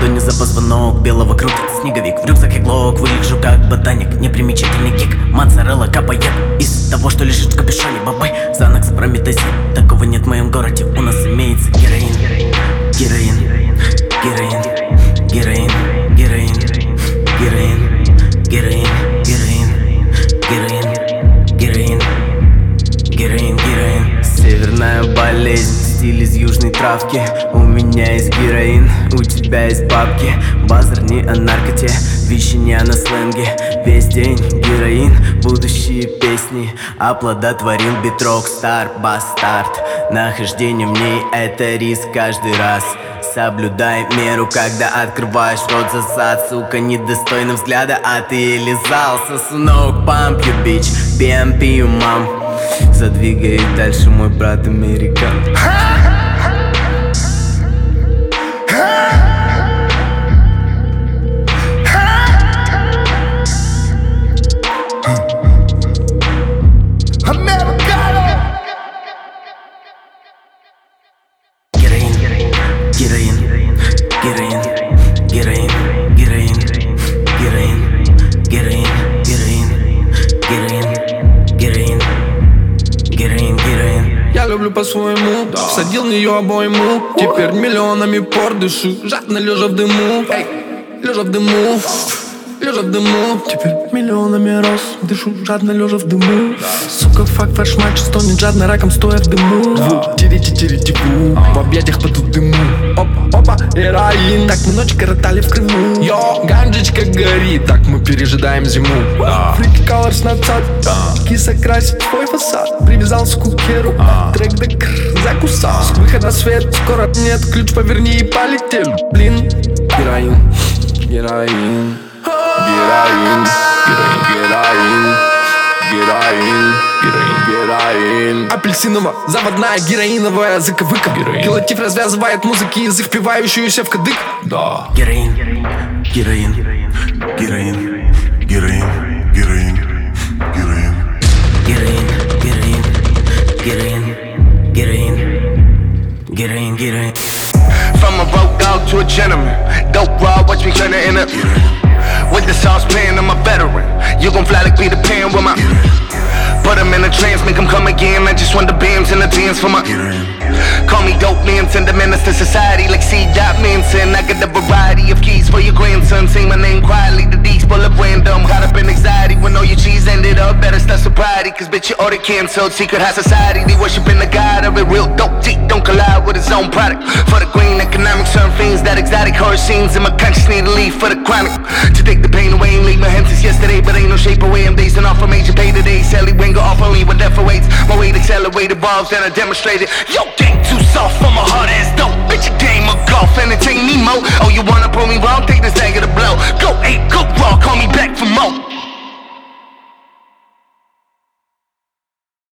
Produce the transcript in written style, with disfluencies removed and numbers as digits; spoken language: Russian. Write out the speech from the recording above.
ладони за позвонок белого крутит снеговик. В рюкзаке глок, выгляжу как ботаник. Непримечательный кик, моцарелла капает из того, что лежит в капюшоне. Бабай, Занакс, прометазин. Такого нет в моем городе, у нас имеется героин. Героин, героин, героин, героин, героин, героин, героин, героин, героин, героин, героин. Северная болезнь, стиль из южной травки. У меня есть героин, у тебя есть бабки. Базар не о наркоте, вещи не о сленге. Весь день героин, будущие песни. Оплодотворил бит Рокстар, бастард. Нахождение в ней это риск каждый раз. Соблюдай меру, когда открываешь рот за зад. Сука, недостойно взгляда, а ты лизался. Сынок, pump you bitch, PMP you mom. Задвигай дальше, мой брат американ. Героин, героин, героин, героин, героин, героин, героин, героин, героин, героин. Я люблю по-своему, всадил в нее обойму. Теперь миллионами пор дышу, жадно лежа в дыму. Лежа в дыму, лежа в дыму. Теперь миллионами роз дышу, жадно лежа в дыму. Сука, факт, фарш-матч стонет жадно раком, стоя в дыму. Тири-тири-типу, в объятиях потут дыму. Опа, героин. Так мы ночь коротали в Крыму. Йо, ганджичка горит, так мы пережидаем зиму. Фрики колорс на цад, киса красит свой фасад. Привязался к кукеру, трек да закусал. Выход на свет, скоро нет, ключ поверни и полетели. Блин, героин, героин, героин, героин, героин, героин. Апельсиново-заводная героиновая заковыка. Пилотив развязывает музыки язык, впивающуюся в кадык. Да. Героин, героин, героин, героин, героин, героин, героин, героин, героин, героин, героин. From a road dog to a gentleman, dope raw, watch me turn it in a. With the saucepan, I'm a veteran. You gon' fly like Peter Pan with my. Put him in a trance, make him come again. I just want the beams and the dance for my. Call me dope man, send a menace to society like C. Manson. I got a variety of keys for your grandson. Say my name quietly, the D's pull up random. Caught up in anxiety when all your cheese ended up. Better start sobriety, cause bitch, you order canceled. Secret high society, they worshiping the god of it. Real dope deep, don't collide with his own product. For the green economic, certain fiends, that exotic horror scenes. And my conscience need to leave for the chronic. To take the pain away and leave my hands since yesterday. But ain't no shape away, I'm dazing off from major pay today. Sally Winger off only with death awaits. My weight accelerated balls, then I demonstrated. Yo, game too soft for my hard ass dope. Bitch, a game of golf, entertain me mo. Oh, you wanna prove me wrong? Take this dagger to blow. Go 8, go raw, call me back for more.